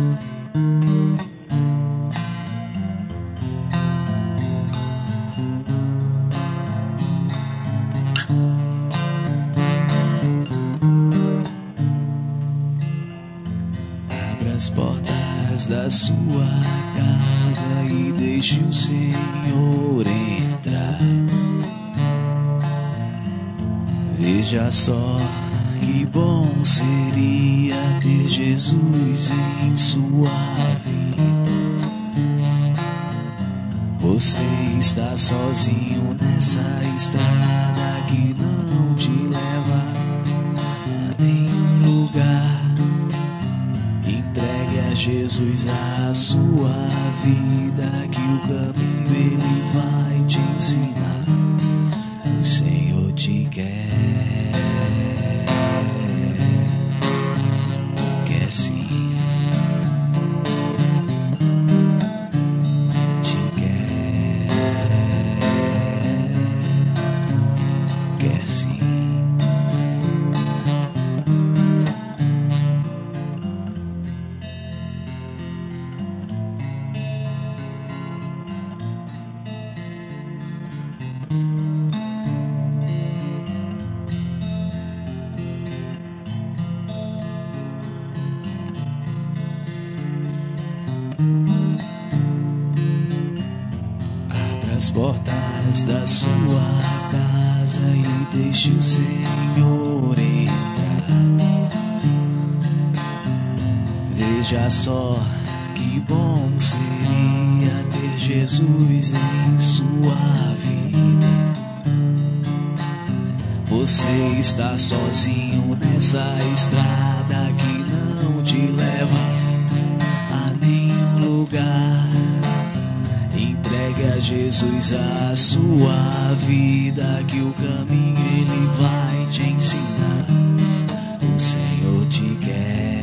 Abra as portas da sua casa e deixe o Senhor entrar. Veja só que bom seria ter Jesus em sua vida. Você está sozinho nessa estrada que não te leva a nenhum lugar. Entregue a Jesus a sua vida, que o caminho Ele vai te ensinar. O Senhor te quer, quer sim. Te quer sim. Abra as portas da sua casa e deixe o Senhor entrar. Veja só que bom seria ter Jesus em sua vida. Você está sozinho nessa estrada que não te leva a nenhum lugar. Entregue a Jesus a sua vida, que o caminho Ele vai te ensinar. O Senhor te quer.